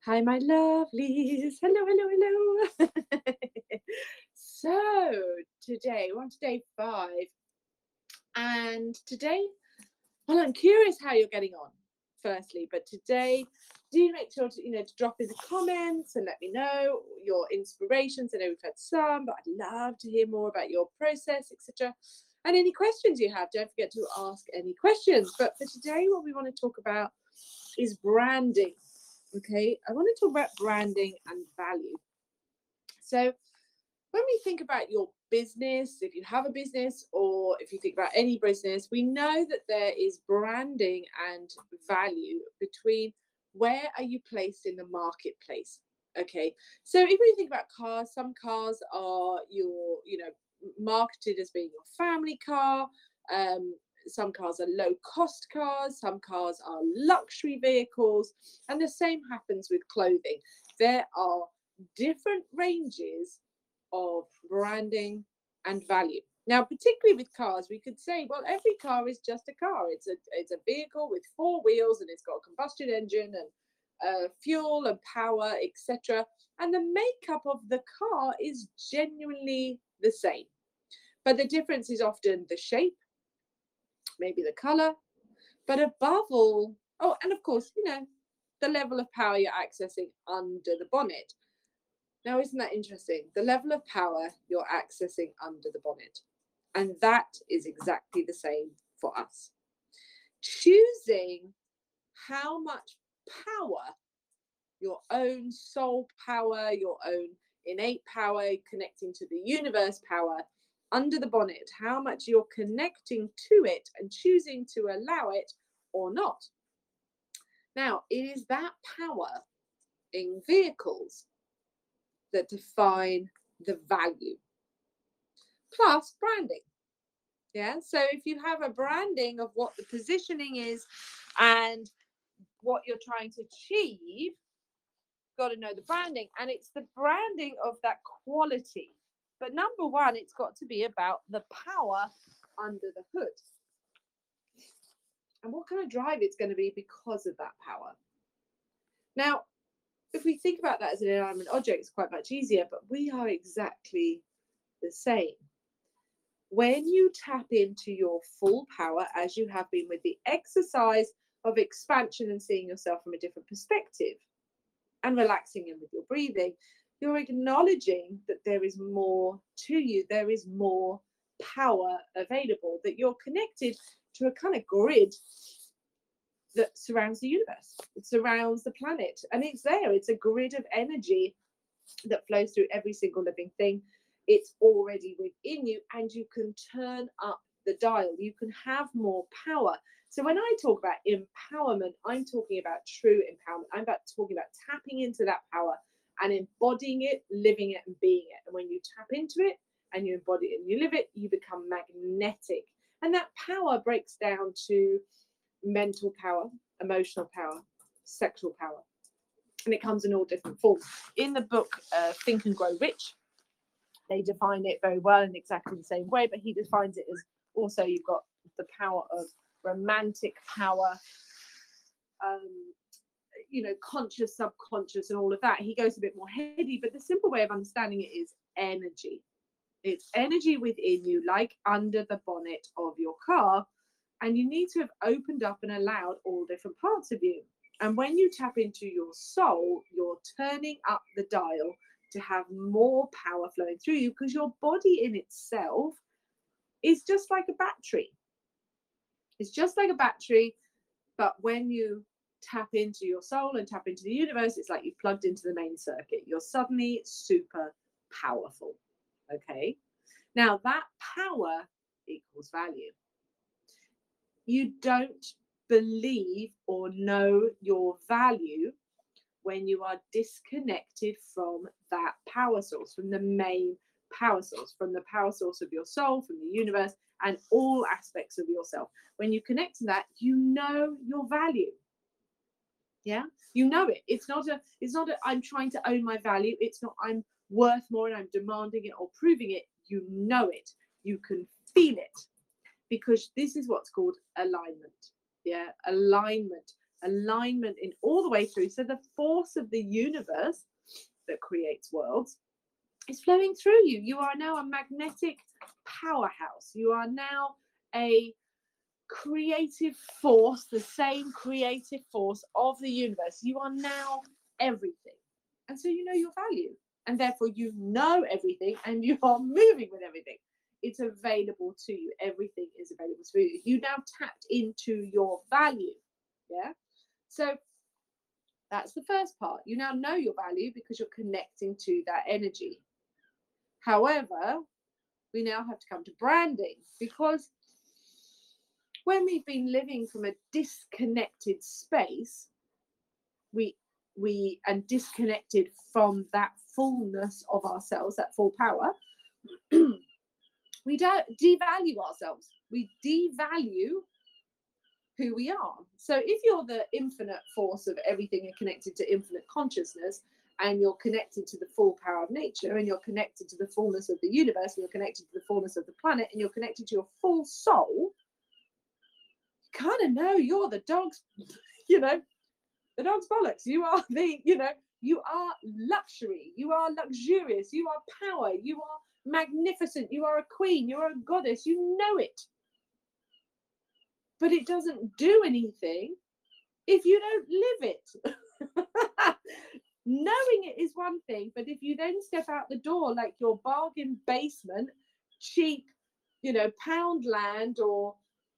Hi, my lovelies. Hello, hello, hello. So, today, we're on to day 5. And today, well, I'm curious how you're getting on, firstly. But today, do make sure to drop in the comments and let me know your inspirations. I know we've had some, but I'd love to hear more about your process, etc. And any questions you have, don't forget to ask any questions. But for today, what we want to talk about is branding. Okay, I want to talk about branding and value. So, when we think about your business, if you have a business or if you think about any business, we know that there is branding and value between where are you placed in the marketplace. Okay, so if we think about cars, some cars are marketed as being your family car. Um, some cars are low cost cars, some cars are luxury vehicles, and the same happens with clothing. There are different ranges of branding and value. Now, particularly with cars, we could say, well, every car is just a car. It's a vehicle with 4 wheels, and it's got a combustion engine and fuel and power, etc. And the makeup of the car is genuinely the same, but the difference is often the shape, maybe the color, but above all, oh, and of course, the level of power you're accessing under the bonnet. Now, isn't that interesting? The level of power you're accessing under the bonnet. And that is exactly the same for us. Choosing how much power, your own soul power, your own innate power, connecting to the universe power under the bonnet, how much you're connecting to it and choosing to allow it or not. Now, it is that power in vehicles that define the value, plus branding. Yeah, so if you have a branding of what the positioning is and what you're trying to achieve, got to know the branding, and it's the branding of that quality. But number one, it's got to be about the power under the hood and what kind of drive it's going to be because of that power. Now, if we think about that as an inanimate object, it's quite much easier, but we are exactly the same. When you tap into your full power, as you have been with the exercise of expansion and seeing yourself from a different perspective and relaxing in with your breathing, you're acknowledging that there is more to you, there is more power available, that you're connected to a kind of grid that surrounds the universe, it surrounds the planet, and it's there. It's a grid of energy that flows through every single living thing. It's already within you, and you can turn up the dial. You can have more power. So when I talk about empowerment, I'm talking about true empowerment. I'm about talking about tapping into that power and embodying it, living it, and being it. And when you tap into it and you embody it and you live it, you become magnetic. And that power breaks down to mental power, emotional power, sexual power. And it comes in all different forms. In the book Think and Grow Rich, they define it very well in exactly the same way, but he defines it as also you've got the power of romantic power, conscious, subconscious, and all of that. He goes a bit more heady, but the simple way of understanding it is energy. It's energy within you, like under the bonnet of your car, and you need to have opened up and allowed all different parts of you. And when you tap into your soul, you're turning up the dial to have more power flowing through you, because your body in itself is just like a battery. It's just like a battery, but when you tap into your soul and tap into the universe, it's like you've plugged into the main circuit. You're suddenly super powerful. Okay. Now that power equals value. You don't believe or know your value when you are disconnected from that power source, from the main power source, from the power source of your soul, from the universe, and all aspects of yourself. When you connect to that, you know your value. Yeah, you know it. It's not a I'm trying to own my value. It's not I'm worth more and I'm demanding it or proving it. You know it. You can feel it, because this is what's called alignment. Yeah, alignment. alignment in all the way through. So the force of the universe that creates worlds is flowing through you. You are now a magnetic powerhouse. You are now a creative force, the same creative force of the universe. You are now everything. And so you know your value. And therefore you know everything and you are moving with everything. It's available to you. Everything is available to you. You now tapped into your value. Yeah. So that's the first part. You now know your value because you're connecting to that energy. However, we now have to come to branding, because when we've been living from a disconnected space, we and disconnected from that fullness of ourselves, that full power, we don't devalue ourselves. We devalue who we are. So if you're the infinite force of everything and connected to infinite consciousness, and you're connected to the full power of nature, and you're connected to the fullness of the universe, and you're connected to the fullness of the planet, and you're connected to your full soul, you kind of know you're the dog's, the dog's bollocks. You are you are luxury. You are luxurious. You are power. You are magnificent. You are a queen. You are a goddess. You know it. But it doesn't do anything if you don't live it. Knowing it is one thing, but if you then step out the door like your bargain basement, cheap, pound land, or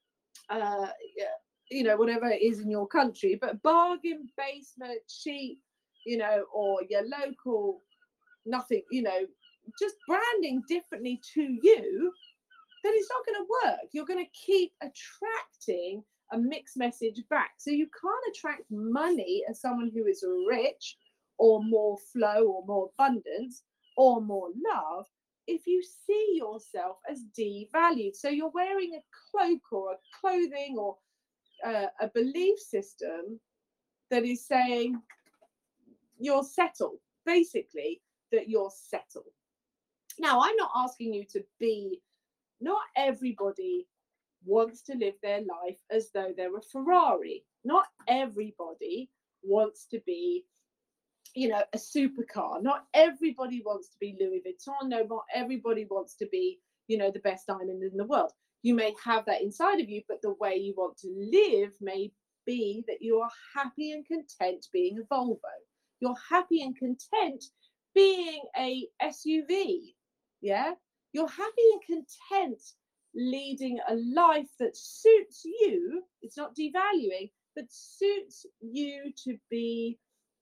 whatever it is in your country, but bargain basement, cheap, or your local nothing, just branding differently to you, then it's not going to work. You're going to keep attracting a mixed message back. So you can't attract money as someone who is rich, or more flow, or more abundance, or more love, if you see yourself as devalued. So you're wearing a cloak or a clothing or a belief system that is saying you're settled, basically, that you're settled. Now, I'm not asking you to be, not everybody wants to live their life as though they're a Ferrari. Not everybody wants to be, a supercar. Not everybody wants to be Louis Vuitton. No, not everybody wants to be, the best diamond in the world. You may have that inside of you, but the way you want to live may be that you are happy and content being a Volvo. You're happy and content being a SUV. Yeah. You're happy and content leading a life that suits you. It's not devaluing, but suits you to be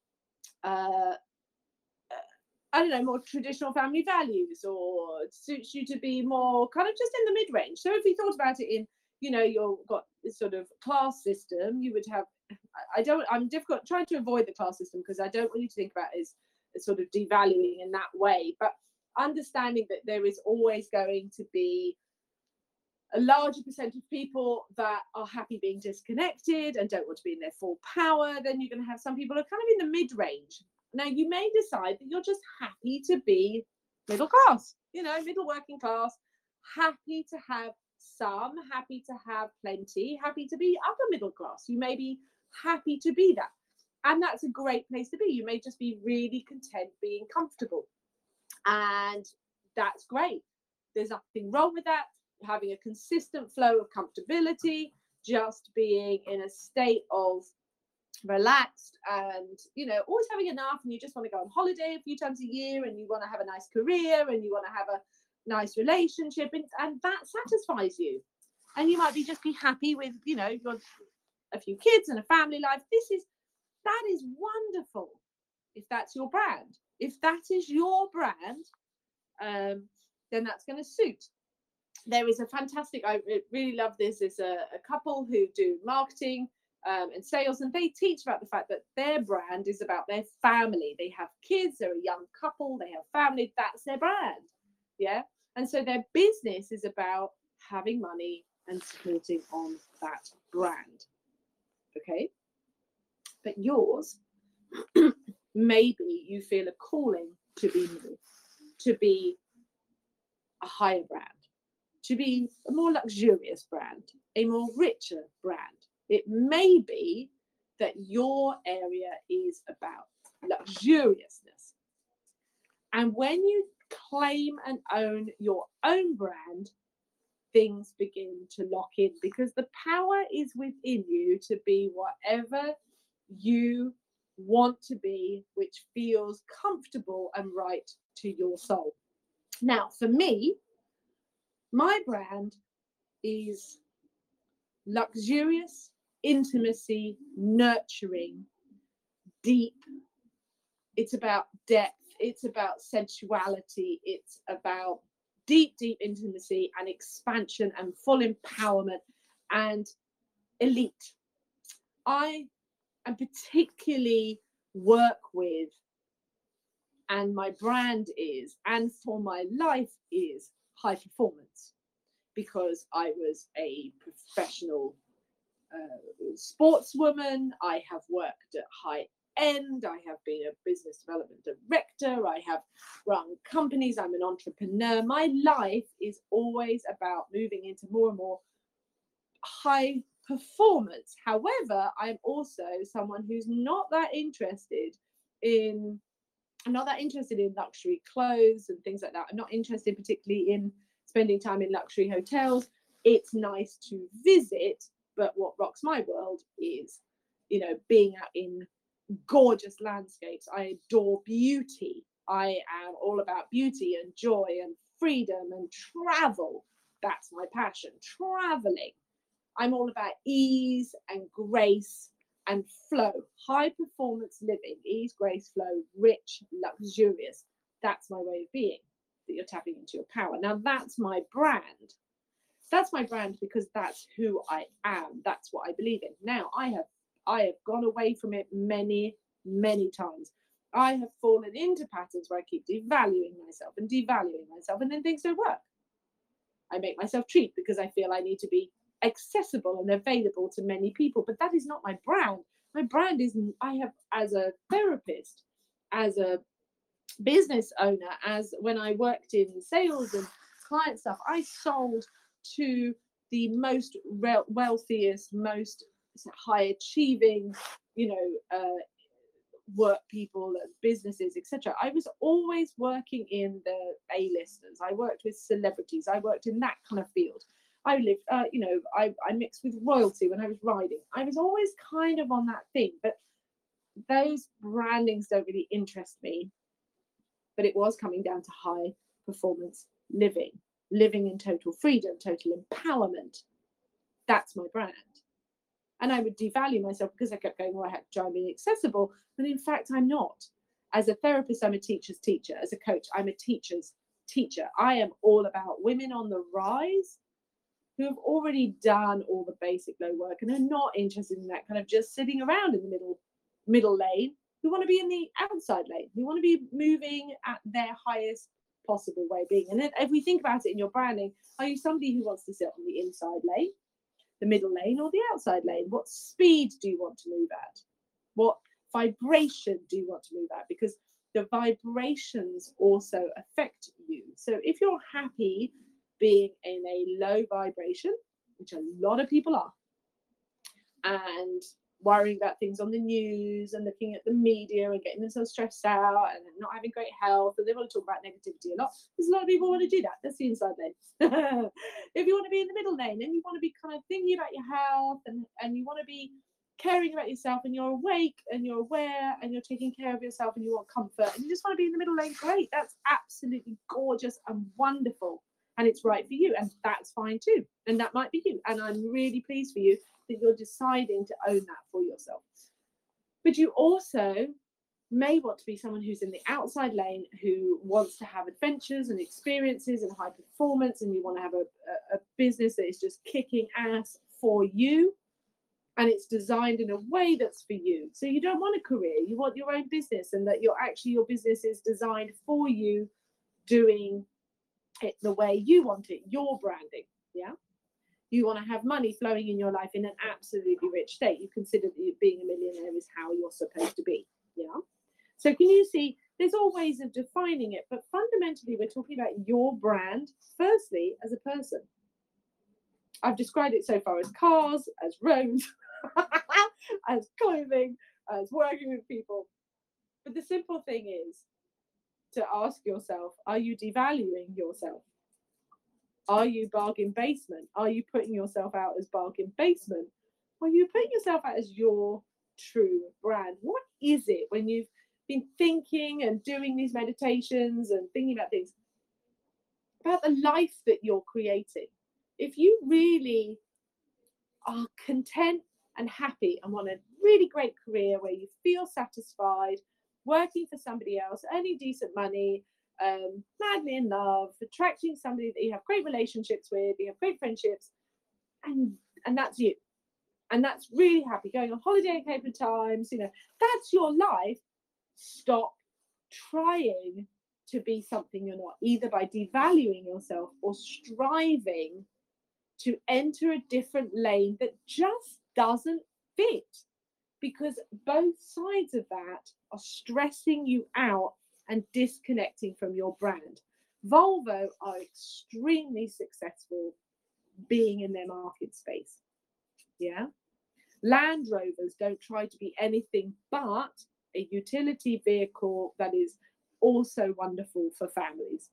I don't know, more traditional family values, or suits you to be more kind of just in the mid-range. So if you thought about it in, you've got this sort of class system, you would have, I'm difficult trying to avoid the class system because I don't want you to think about it as sort of devaluing in that way, but understanding that there is always going to be a larger percentage of people that are happy being disconnected and don't want to be in their full power. Then you're going to have some people who are kind of in the mid-range. Now, you may decide that you're just happy to be middle class, middle working class, happy to have some, happy to have plenty, happy to be upper middle class. You may be happy to be that. And that's a great place to be. You may just be really content being comfortable. And that's great. There's nothing wrong with that. Having a consistent flow of comfortability, just being in a state of relaxed and always having enough, and you just want to go on holiday a few times a year, and you want to have a nice career, and you want to have a nice relationship, and that satisfies you. And you might just be happy with you've got a few kids and a family life. That is wonderful if that's your brand. If that is your brand, then that's going to suit. There is a fantastic, I really love this, there's a couple who do marketing and sales, and they teach about the fact that their brand is about their family. They have kids, they're a young couple, they have family, that's their brand. Yeah. And so their business is about having money and supporting on that brand. Okay. But yours, maybe you feel a calling to be more, to be a higher brand, to be a more luxurious brand, a more richer brand. It may be that your area is about luxuriousness. And when you claim and own your own brand, things begin to lock in, because the power is within you to be whatever you want to be, which feels comfortable and right to your soul. Now, for me, my brand is luxurious, intimacy, nurturing, deep. It's about depth. It's about sensuality. It's about deep, deep intimacy and expansion and full empowerment and elite. I am particularly work with, and my brand is, and for my life is, high performance, because I was a professional sportswoman. I have worked at high end. I have been a business development director. I have run companies. I'm an entrepreneur. My life is always about moving into more and more high performance. However, I'm also someone who's not that interested in luxury clothes and things like that. I'm not interested particularly in spending time in luxury hotels. It's nice to visit, but what rocks my world is, being out in gorgeous landscapes. I adore beauty. I am all about beauty and joy and freedom and travel. That's my passion, traveling. I'm all about ease and grace and flow, high performance living, ease, grace, flow, rich, luxurious. That's my way of being, that you're tapping into your power. Now, that's my brand. That's my brand because that's who I am. That's what I believe in. Now, I have gone away from it many, many times. I have fallen into patterns where I keep devaluing myself, and then things don't work. I make myself treat because I feel I need to be accessible and available to many people, but that is not my brand. My brand is, I have, as a therapist, as a business owner, as when I worked in sales and client stuff, I sold to the most wealthiest, most high achieving, work people, businesses, etc. I was always working in the A-listers. I worked with celebrities. I worked in that kind of field. I lived, I mixed with royalty when I was riding. I was always kind of on that thing, but those brandings don't really interest me. But it was coming down to high performance living in total freedom, total empowerment. That's my brand. And I would devalue myself because I kept going, I had to try and be accessible. But in fact, I'm not. As a therapist, I'm a teacher's teacher. As a coach, I'm a teacher's teacher. I am all about women on the rise who have already done all the basic low work and are not interested in that kind of just sitting around in the middle lane, who want to be in the outside lane, who want to be moving at their highest possible way of being. And then if we think about it in your branding, are you somebody who wants to sit on the inside lane, the middle lane, or the outside lane? What speed do you want to move at? What vibration do you want to move at? Because the vibrations also affect you. So if you're happy being in a low vibration, which a lot of people are, and worrying about things on the news and looking at the media and getting themselves stressed out and not having great health, and they want to talk about negativity a lot, because a lot of people want to do that. That's the inside lane. If you want to be in the middle lane and you want to be kind of thinking about your health and you want to be caring about yourself and you're awake and you're aware and you're taking care of yourself and you want comfort and you just want to be in the middle lane, great. That's absolutely gorgeous and wonderful. And it's right for you. And that's fine too. And that might be you. And I'm really pleased for you that you're deciding to own that for yourself. But you also may want to be someone who's in the outside lane, who wants to have adventures and experiences and high performance, and you want to have a business that is just kicking ass for you, and it's designed in a way that's for you. So you don't want a career, you want your own business, and that your business is designed for you, doing it the way you want it, your branding. Yeah. You want to have money flowing in your life in an absolutely rich state. You consider that being a millionaire is how you're supposed to be. Yeah. So can you see, there's all ways of defining it, but fundamentally we're talking about your brand, firstly, as a person. I've described it so far as cars, as roads, as clothing, as working with people. But the simple thing is to ask yourself, are you devaluing yourself? Are you bargain basement? Are you putting yourself out as bargain basement? Or are you putting yourself out as your true brand? What is it when you've been thinking and doing these meditations and thinking about things, about the life that you're creating? If you really are content and happy and want a really great career where you feel satisfied, working for somebody else, earning decent money, madly in love, attracting somebody that you have great relationships with, you have great friendships, and that's you. And that's really happy, going on holiday a couple of times, that's your life. Stop trying to be something you're not, either by devaluing yourself or striving to enter a different lane that just doesn't fit, because both sides of that are stressing you out and disconnecting from your brand. Volvo are extremely successful being in their market space. Yeah. Land Rovers don't try to be anything but a utility vehicle that is also wonderful for families.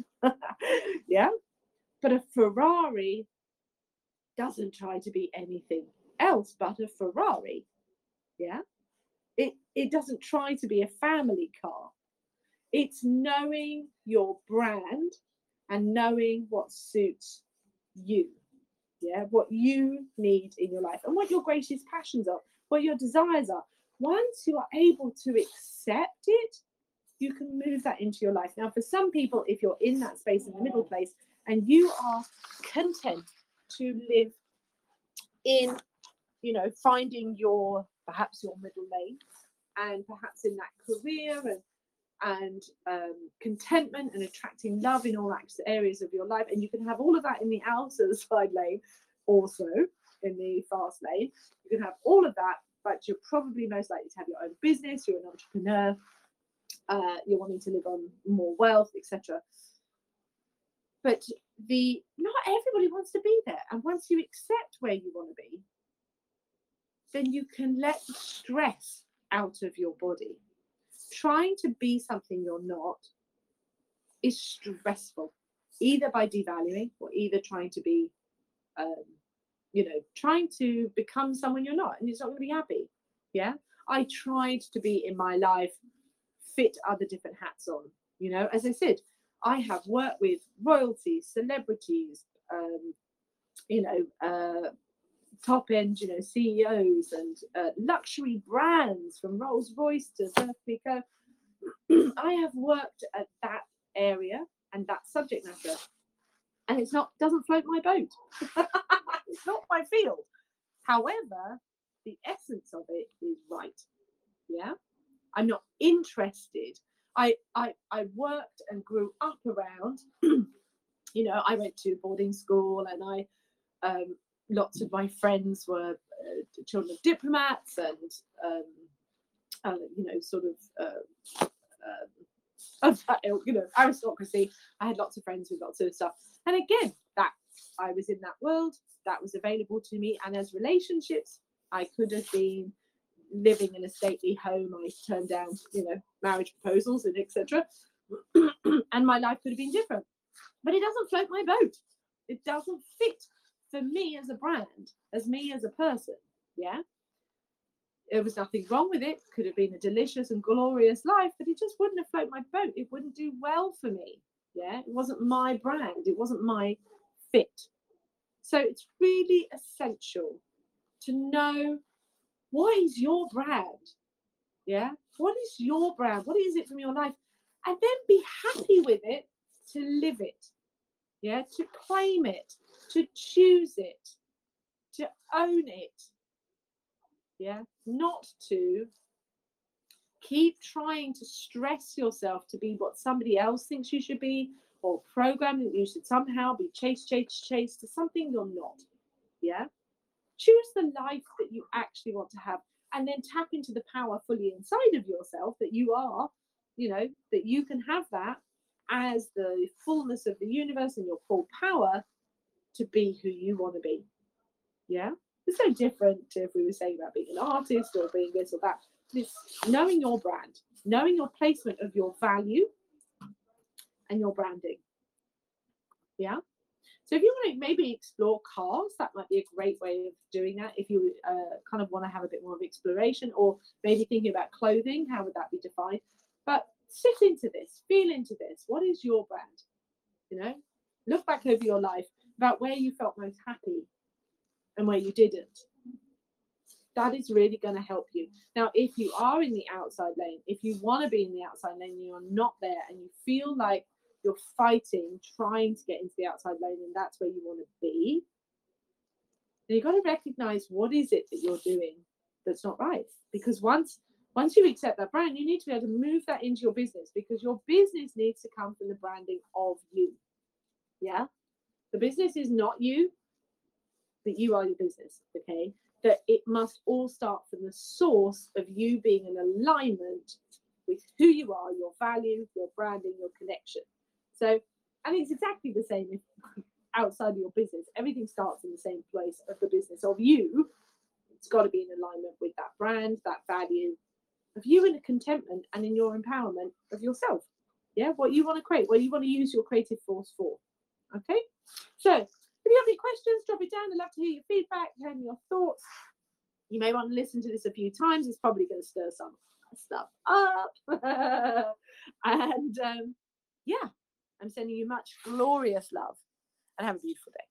Yeah. But a Ferrari doesn't try to be anything else but a Ferrari. Yeah. It doesn't try to be a family car. It's knowing your brand and knowing what suits you. Yeah, what you need in your life and what your greatest passions are, what your desires are. Once you are able to accept it, you can move that into your life. Now, for some people, if you're in that space in the middle place and you are content to live in, finding perhaps your middle lane, and perhaps in that career and contentment and attracting love in all areas of your life, and you can have all of that in the outer side lane, also in the fast lane. You can have all of that, but you're probably most likely to have your own business. You're an entrepreneur. You're wanting to live on more wealth, etc. But not everybody wants to be there, and once you accept where you want to be, then you can let the stress out of your body. Trying to be something you're not is stressful, either by devaluing or either trying to be, trying to become someone you're not, and it's not going to be happy. Yeah. I tried to be in my life, fit other different hats on. As I said, I have worked with royalties, celebrities, top end, CEOs and luxury brands from Rolls Royce to Surf Pico. I have worked at that area and that subject matter, and doesn't float my boat. It's not my field. However, the essence of it is right. Yeah, I'm not interested. I worked and grew up around. I went to boarding school, and lots of my friends were children of diplomats and sort of that ilk, aristocracy. I had lots of friends with lots of stuff, and again, that I was in that world, that was available to me. And as relationships, I could have been living in a stately home. I turned down, marriage proposals and etc. And my life could have been different, but it doesn't float my boat. It doesn't fit for me as a brand, as me as a person. Yeah. There was nothing wrong with it. Could have been a delicious and glorious life, but it just wouldn't have floated my boat. It wouldn't do well for me. Yeah. It wasn't my brand. It wasn't my fit. So it's really essential to know, what is your brand? Yeah. What is your brand? What is it from your life? And then be happy with it, to live it. Yeah. To claim it, to choose it, to own it. Yeah. Not to keep trying to stress yourself to be what somebody else thinks you should be, or program that you should somehow be chased to something you're not. Yeah. Choose the life that you actually want to have, and then tap into the power fully inside of yourself that you are, that you can have that as the fullness of the universe and your full power to be who you want to be. Yeah. It's so different to if we were saying about being an artist or being this or that. It's knowing your brand, knowing your placement of your value and your branding. Yeah. So if you want to maybe explore cars, that might be a great way of doing that. If you kind of want to have a bit more of exploration, or maybe thinking about clothing, how would that be defined? But sit into this, feel into this. What is your brand? You know, look back over your life about where you felt most happy and where you didn't. That is really going to help you. Now, if you are in the outside lane, if you want to be in the outside lane, and you're not there, and you feel like you're fighting, trying to get into the outside lane, and that's where you want to be, then you've got to recognize what is it that you're doing that's not right. Because once you accept that brand, you need to be able to move that into your business, because your business needs to come from the branding of you. Yeah, the business is not you, but you are your business. Okay, that it must all start from the source of you being in alignment with who you are, your value, your branding, your connection. So, and it's exactly the same if outside of your business. Everything starts in the same place of the business of you. It's got to be in alignment with that brand, that value of you, in the contentment and in your empowerment of yourself. Yeah, what you want to create, what you want to use your creative force for. Okay, so if you have any questions, drop it down. I'd love to hear your feedback, hear your thoughts. You may want to listen to this a few times. It's probably going to stir some stuff up. And yeah, I'm sending you much glorious love, and have a beautiful day.